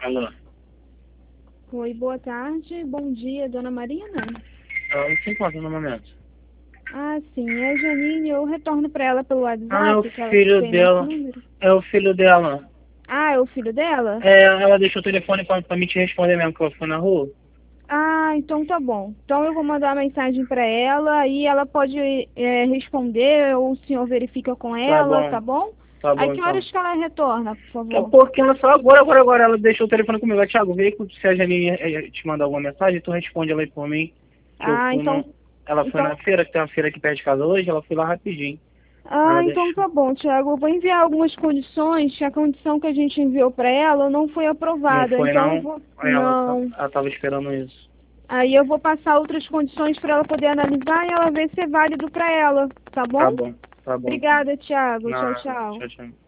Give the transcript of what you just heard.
Alô? Oi, boa tarde. Bom dia, dona Marina. Ela não se encontra no momento. Ah, sim, é a Janine. Eu retorno para ela pelo Ah, é o WhatsApp, que ela filho tem nosso dela. número. É o filho dela. Ah, é o filho dela? É, ela deixou o telefone pra mim te responder mesmo, que eu fui na rua. Ah, então tá bom. Então eu vou mandar uma mensagem para ela e ela pode responder ou o senhor verifica com ela, tá bom? Tá Aí bom que então. horas que ela retorna, por Daqui a favor? pouquinho, ela só agora, ela deixou o telefone comigo. Ó, Thiago, vê se a Janine te mandar alguma mensagem, tu responde ela aí por mim. Que eu Ah, fui então, no... Ela foi na então, feira, que tem uma feira aqui perto de casa hoje, ela foi lá rapidinho. Ela ah, então deixou. tá bom, Tiago. Eu vou enviar algumas condições, que a condição que a gente enviou para ela não foi Não aprovada. foi Então eu não? vou. Não. Ela tava esperando isso. Aí eu vou passar outras condições para ela poder analisar e ela ver se é válido para ela, tá bom? Tá bom então. Obrigada, Thiago. Tchau, Nada. tchau. Tchau, tchau.